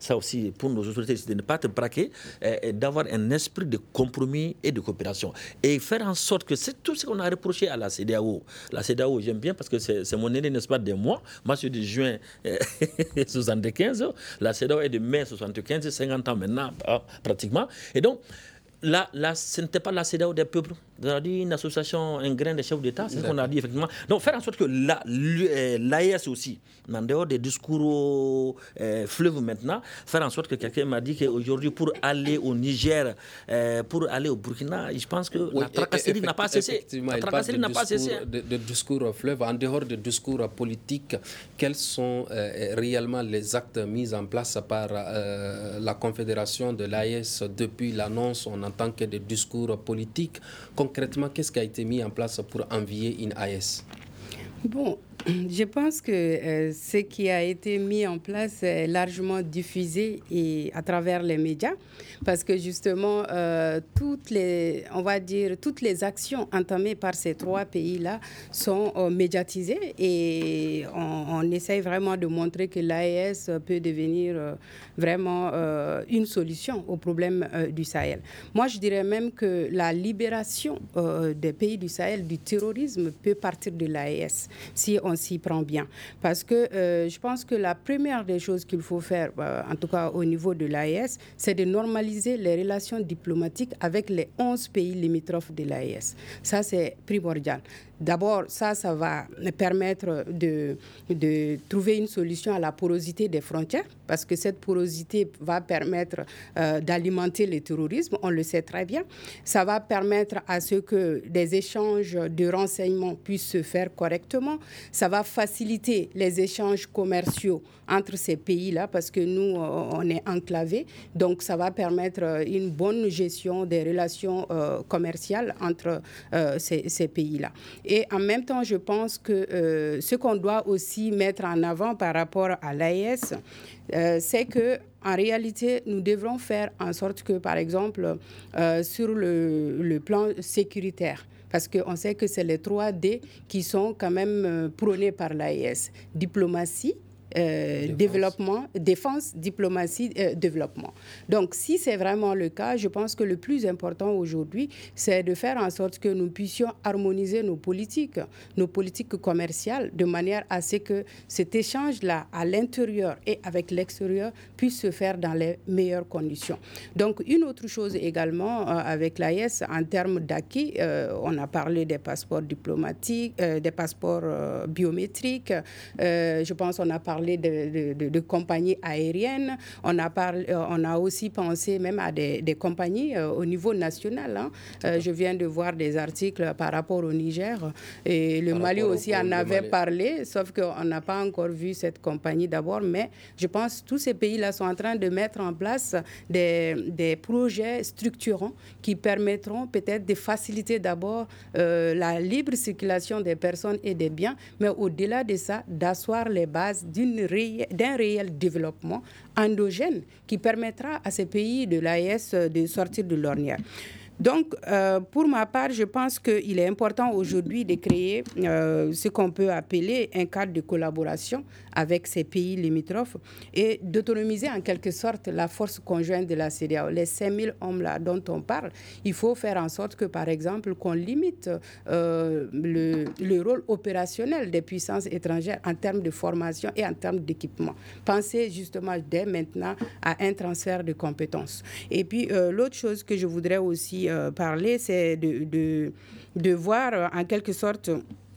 E: ça aussi, pour nos autorités, c'est de ne pas te braquer, et, et d'avoir un esprit de compromis et de coopération. Et faire en sorte que c'est tout ce qu'on a reproché à la C E D E A O. La C E D E A O, j'aime bien parce que c'est, c'est mon aîné, n'est-ce pas, de moi. Moi, je suis de juin soixante-quinze. La C E D E A O est de mai soixante-quinze, cinquante ans maintenant, pratiquement. Et donc, là, là ce n'était pas la C E D E A O des peuples. On a dit une association, un grain des chefs d'État, c'est ce qu'on a dit effectivement. Donc faire en sorte que la, l'A E S aussi, en dehors des discours euh, fleuves maintenant, faire en sorte que quelqu'un m'a dit qu'aujourd'hui pour aller au Niger, euh, pour aller au Burkina, je pense que oui, la tracasserie n'a pas cessé.
F: Effectivement,
E: la tracasserie n'a pas cessé.
F: De, de discours fleuves, en dehors des discours politiques, quels sont euh, réellement les actes mis en place par euh, la Confédération de l'A E S depuis l'annonce? On entend que des discours politiques. Concrètement, qu'est-ce qui a été mis en place pour envier une A E S?
G: Bon, je pense que euh, ce qui a été mis en place est largement diffusé et à travers les médias, parce que justement, euh, toutes les, on va dire, toutes les actions entamées par ces trois pays-là sont euh, médiatisées et on, on essaye vraiment de montrer que l'A E S peut devenir euh, vraiment euh, une solution au problème euh, du Sahel. Moi, je dirais même que la libération euh, des pays du Sahel du terrorisme peut partir de l'A E S, si on s'y prend bien. Parce que euh, je pense que la première des choses qu'il faut faire, euh, en tout cas au niveau de l'A E S, c'est de normaliser les relations diplomatiques avec les onze pays limitrophes de l'A E S. Ça, c'est primordial. D'abord, ça, ça va permettre de, de trouver une solution à la porosité des frontières, parce que cette porosité va permettre euh, d'alimenter le terrorisme, on le sait très bien. Ça va permettre à ce que des échanges de renseignements puissent se faire correctement. Ça va faciliter les échanges commerciaux entre ces pays-là, parce que nous, on est enclavés. Donc, ça va permettre une bonne gestion des relations euh, commerciales entre euh, ces, ces pays-là. Et en même temps, je pense que euh, ce qu'on doit aussi mettre en avant par rapport à l'A E S, euh, c'est que en réalité, nous devrons faire en sorte que, par exemple, euh, sur le, le plan sécuritaire, parce qu'on sait que c'est les trois D qui sont quand même euh, prônés par l'A E S. Diplomatie, Euh, développement, défense, diplomatie, euh, développement. Donc, si c'est vraiment le cas, je pense que le plus important aujourd'hui, c'est de faire en sorte que nous puissions harmoniser nos politiques, nos politiques commerciales, de manière à ce que cet échange-là, à l'intérieur et avec l'extérieur, puisse se faire dans les meilleures conditions. Donc, une autre chose également euh, avec l'A E S, en termes d'acquis, euh, on a parlé des passeports diplomatiques, euh, des passeports euh, biométriques. Euh, je pense qu'on a parlé De, de, de, de compagnies aériennes. On a, parlé, on a aussi pensé même à des, des compagnies euh, au niveau national. Hein. Euh, je viens de voir des articles par rapport au Niger. Et le par Mali aussi au, en avait Mali. parlé, sauf qu'on n'a pas encore vu cette compagnie d'abord. Mais je pense que tous ces pays-là sont en train de mettre en place des, des projets structurants qui permettront peut-être de faciliter d'abord euh, la libre circulation des personnes et des biens, mais au-delà de ça, d'asseoir les bases d'une d'un réel développement endogène qui permettra à ces pays de l'A E S de sortir de l'ornière. Donc, euh, pour ma part, je pense qu'il est important aujourd'hui de créer euh, ce qu'on peut appeler un cadre de collaboration avec ces pays limitrophes et d'autonomiser en quelque sorte la force conjointe de la C E D E A O. Les cinq mille hommes-là dont on parle, il faut faire en sorte que, par exemple, qu'on limite euh, le, le rôle opérationnel des puissances étrangères en termes de formation et en termes d'équipement. Pensez justement dès maintenant à un transfert de compétences. Et puis, euh, l'autre chose que je voudrais aussi euh, parler, c'est de, de, de voir euh, en quelque sorte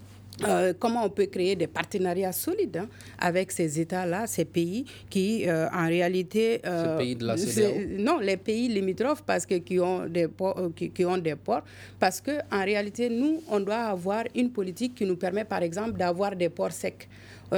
G: Euh, comment on peut créer des partenariats solides hein, avec ces États-là, ces pays qui, euh, en réalité...
F: Euh, ces pays de la C E D E A O?
G: Non, les pays limitrophes parce que, qui, ont des ports, qui, qui ont des ports. Parce qu'en réalité, nous, on doit avoir une politique qui nous permet, par exemple, d'avoir des ports secs.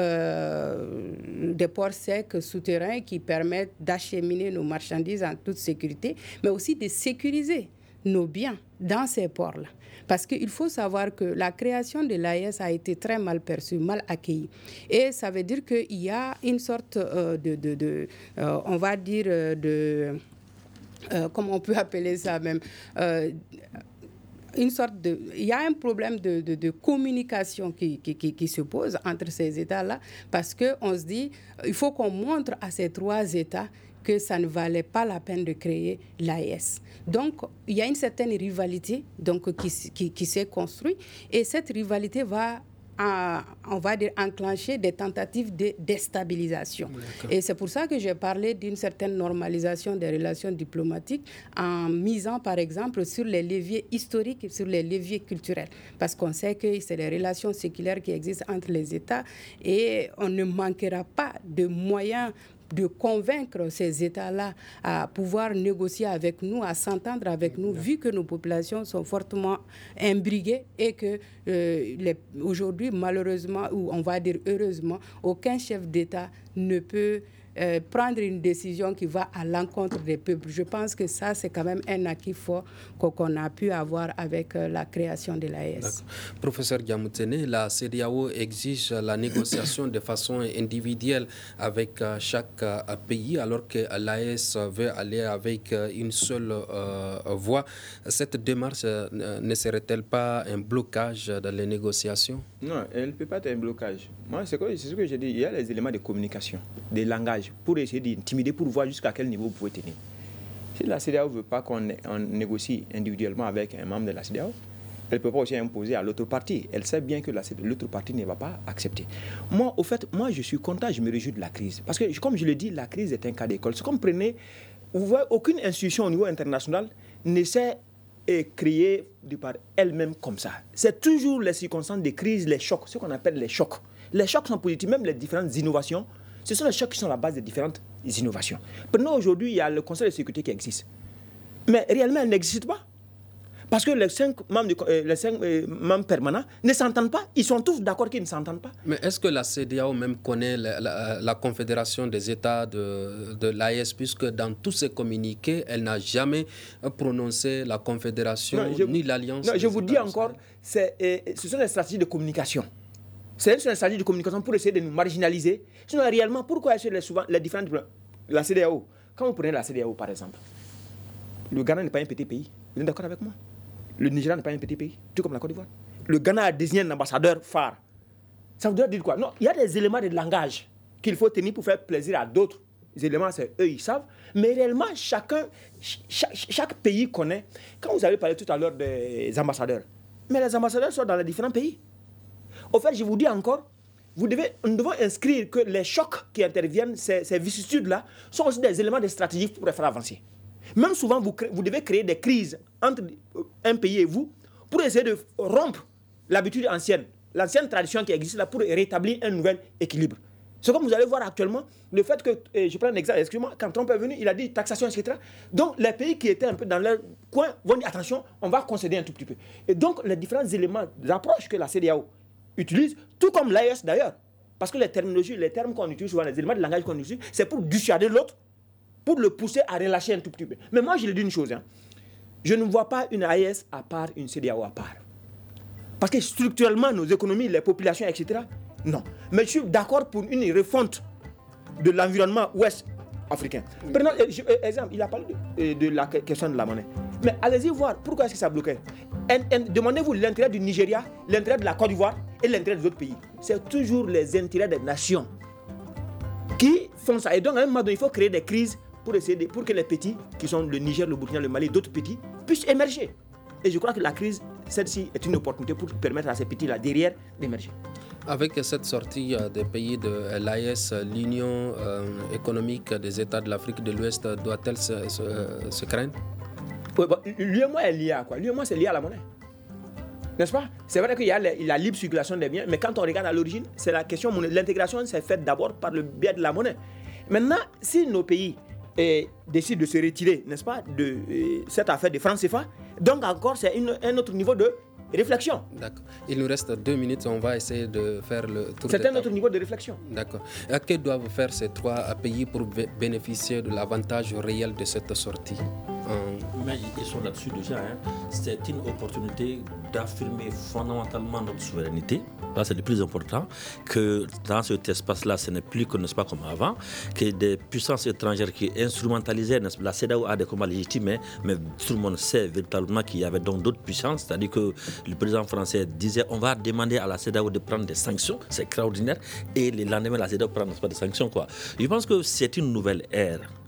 G: Euh, des ports secs souterrains qui permettent d'acheminer nos marchandises en toute sécurité, mais aussi de sécuriser nos biens dans ces ports-là. Parce qu'il faut savoir que la création de l'A E S a été très mal perçue, mal accueillie. Et ça veut dire qu'il y a une sorte euh, de, de, de euh, on va dire, de, euh, comment on peut appeler ça même, euh, une sorte de, il y a un problème de, de, de communication qui, qui, qui, qui se pose entre ces États-là, parce qu'on se dit, il faut qu'on montre à ces trois États que ça ne valait pas la peine de créer l'A E S. Donc, il y a une certaine rivalité donc, qui, qui, qui s'est construite et cette rivalité va À, on va dire, enclencher des tentatives de déstabilisation. D'accord. Et c'est pour ça que j'ai parlé d'une certaine normalisation des relations diplomatiques en misant, par exemple, sur les leviers historiques et sur les leviers culturels. Parce qu'on sait que c'est les relations séculaires qui existent entre les États et on ne manquera pas de moyens de convaincre ces États-là à pouvoir négocier avec nous, à s'entendre avec nous, vu que nos populations sont fortement imbriguées et que euh, les, aujourd'hui, malheureusement, ou on va dire heureusement, aucun chef d'État ne peut euh, prendre une décision qui va à l'encontre des peuples. Je pense que ça, c'est quand même un acquis fort qu'on a pu avoir avec euh, la création de l'A E S.
F: D'accord. Professeur Diamoutene, la C E D E A O exige la négociation de façon individuelle avec euh, chaque euh, pays, alors que l'A E S veut aller avec euh, une seule euh, voie. Cette démarche euh, ne serait-elle pas un blocage dans les négociations?
B: Non, elle ne peut pas être un blocage. Moi, c'est, quoi, c'est ce que j'ai dit. Il y a les éléments de communication, des langages, pour essayer d'intimider, pour voir jusqu'à quel niveau vous pouvez tenir. Si la C E D E A O ne veut pas qu'on on négocie individuellement avec un membre de la C E D E A O, elle ne peut pas aussi imposer à l'autre partie. Elle sait bien que la, l'autre partie ne va pas accepter. Moi, au fait, moi, je suis content, je me réjouis de la crise. Parce que, comme je le dis, la crise est un cas d'école. C'est comme prenez, vous voyez, aucune institution au niveau international n'essaie de créer de par elle-même comme ça. C'est toujours les circonstances de crise, les chocs, ce qu'on appelle les chocs. Les chocs sont positifs, même les différentes innovations. Ce sont les chocs qui sont la base des différentes innovations. Prenons aujourd'hui, il y a le Conseil de sécurité qui existe. Mais réellement, elle n'existe pas. Parce que les cinq membres, de, euh, les cinq euh, membres permanents ne s'entendent pas. Ils sont tous d'accord qu'ils ne s'entendent pas.
F: Mais est-ce que la C E D E A O même connaît la, la, la Confédération des États de, de l'A E S, puisque dans tous ses communiqués, elle n'a jamais prononcé la Confédération non, je, ni l'Alliance.
B: Non, je vous dis encore, c'est, euh, ce sont des stratégies de communication. C'est une stratégie de communication pour essayer de nous marginaliser. Sinon, réellement, pourquoi est-ce que les, souvent, les différentes... La C E D E A O, quand vous prenez la C E D E A O, par exemple, le Ghana n'est pas un petit pays. Vous êtes d'accord avec moi? Le Nigeria n'est pas un petit pays, tout comme la Côte d'Ivoire. Le Ghana a désigné un ambassadeur phare. Ça veut dire quoi? Non, il y a des éléments de langage qu'il faut tenir pour faire plaisir à d'autres. Les éléments, c'est eux, ils savent. Mais réellement, chacun, chaque, chaque pays connaît. Quand vous avez parlé tout à l'heure des ambassadeurs, mais les ambassadeurs sont dans les différents pays. Au fait, je vous dis encore, vous devez, nous devons inscrire que les chocs qui interviennent, ces, ces vicissitudes-là, sont aussi des éléments de stratégie pour les faire avancer. Même souvent, vous, créez, vous devez créer des crises entre un pays et vous pour essayer de rompre l'habitude ancienne, l'ancienne tradition qui existe là pour rétablir un nouvel équilibre. C'est comme vous allez voir actuellement, le fait que, je prends un exemple, excusez-moi, quand Trump est venu, il a dit taxation, et cetera. Donc, les pays qui étaient un peu dans leur coin vont dire attention, on va concéder un tout petit peu. Et donc, les différents éléments d'approche que la C E D E A O utilise, tout comme l'A E S d'ailleurs, parce que les terminologies, les termes qu'on utilise souvent, les éléments de langage qu'on utilise, c'est pour dissuader l'autre, pour le pousser à relâcher un tout petit peu. Mais moi, je lui dis une chose. Hein. Je ne vois pas une A E S à part, une C E D E A O à part. Parce que structurellement, nos économies, les populations, et cetera, non. Mais je suis d'accord pour une refonte de l'environnement ouest africain. Prenons exemple, il a parlé de, de la question de la monnaie. Mais allez-y voir, pourquoi est-ce que ça bloquait? Demandez-vous l'intérêt du Nigeria, l'intérêt de la Côte d'Ivoire et l'intérêt des autres pays. C'est toujours les intérêts des nations qui font ça. Et donc, à un moment donné, il faut créer des crises pour essayer de, pour que les petits, qui sont le Niger, le Burkina, le Mali, d'autres petits, puissent émerger. Et je crois que la crise, celle-ci, est une opportunité pour permettre à ces petits-là, derrière, d'émerger.
F: Avec cette sortie des pays de l'A E S, l'Union euh, économique des États de l'Afrique de l'Ouest doit-elle se, se, se craindre?
B: Oui, bon, l'U E M O est lié à quoi? L'U E M O, c'est lié à la monnaie. N'est-ce pas? C'est vrai qu'il y a la, la libre circulation des biens, mais quand on regarde à l'origine, c'est la question monnaie. L'intégration s'est faite d'abord par le biais de la monnaie. Maintenant, si nos pays eh, décident de se retirer, n'est-ce pas, de eh, cette affaire de franc C F A, donc encore, c'est une, un autre niveau de réflexion.
F: D'accord. Il nous reste deux minutes, on va essayer de faire le tour.
B: C'est un autre niveau de réflexion.
F: D'accord. Et que doivent faire ces trois pays pour bénéficier de l'avantage réel de cette sortie?
E: Mais ils sont là-dessus déjà. Hein. C'est une opportunité d'affirmer fondamentalement notre souveraineté. Là, c'est le plus important. Que dans cet espace-là, ce n'est plus, n'est-ce pas, comme avant. Que des puissances étrangères qui instrumentalisaient, la C E D E A O a des combats légitimes, mais tout le monde sait véritablement qu'il y avait donc d'autres puissances. C'est-à-dire que le président français disait on va demander à la C E D E A O de prendre des sanctions. C'est extraordinaire. Et le lendemain, la C E D E A O prend, n'est-ce pas, des sanctions, quoi. Je pense que c'est une nouvelle ère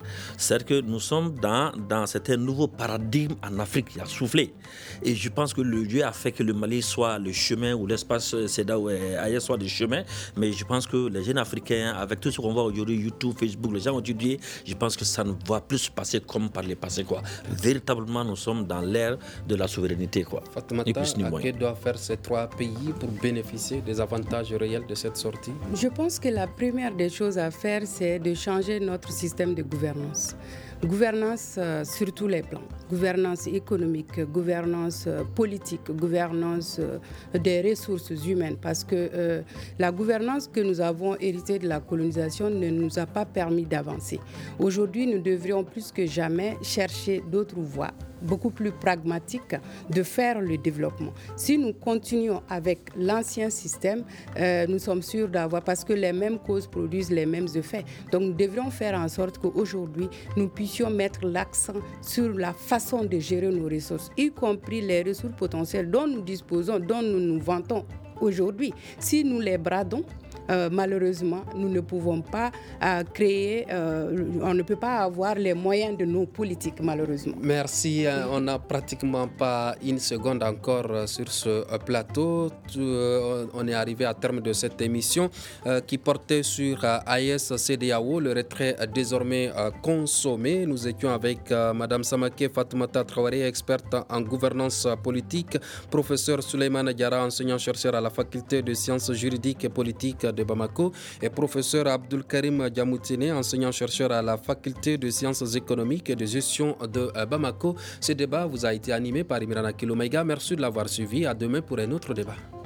E: C'est-à-dire que nous sommes dans, dans un nouveau paradigme en Afrique qui a soufflé. Et je pense que le Dieu a fait que le Mali soit le chemin ou l'espace CEDEAO et ailleurs soit le chemin. Mais je pense que les jeunes Africains, avec tout ce qu'on voit aujourd'hui, YouTube, Facebook, les gens ont étudié, je pense que ça ne va plus se passer comme par le passé, quoi. Véritablement, nous sommes dans l'ère de la souveraineté, quoi.
F: Fatoumata, à que doivent faire ces trois pays pour bénéficier des avantages réels de cette sortie?
G: Je pense que la première des choses à faire, c'est de changer notre système de gouvernance. Gouvernance euh, sur tous les plans. Gouvernance économique, gouvernance euh, politique, gouvernance euh, des ressources humaines. Parce que euh, la gouvernance que nous avons héritée de la colonisation ne nous a pas permis d'avancer. Aujourd'hui, nous devrions plus que jamais chercher d'autres voies, beaucoup plus pragmatiques, de faire le développement. Si nous continuons avec l'ancien système, euh, nous sommes sûrs d'avoir, parce que les mêmes causes produisent les mêmes effets. Donc nous devrions faire en sorte qu'aujourd'hui, nous puissions mettre l'accent sur la façon de gérer nos ressources, y compris les ressources potentielles dont nous disposons, dont nous nous vantons aujourd'hui. Si nous les bradons, Euh, malheureusement, nous ne pouvons pas euh, créer, euh, on ne peut pas avoir les moyens de nos politiques, malheureusement.
F: Merci. Euh, on n'a pratiquement pas une seconde encore euh, sur ce euh, plateau. Tout, euh, on est arrivé à terme de cette émission euh, qui portait sur euh, A E S C E D A O, le retrait euh, désormais euh, consommé. Nous étions avec euh, Madame Samaké Fatoumata Traoré, experte en gouvernance politique, professeur Souleymane Diarra, enseignant-chercheur à la faculté de sciences juridiques et politiques de Bamako, et professeur Abdul Karim Djamoutine, enseignant-chercheur à la faculté de sciences économiques et de gestion de Bamako. Ce débat vous a été animé par Imrana Kilomega. Merci de l'avoir suivi. À demain pour un autre débat.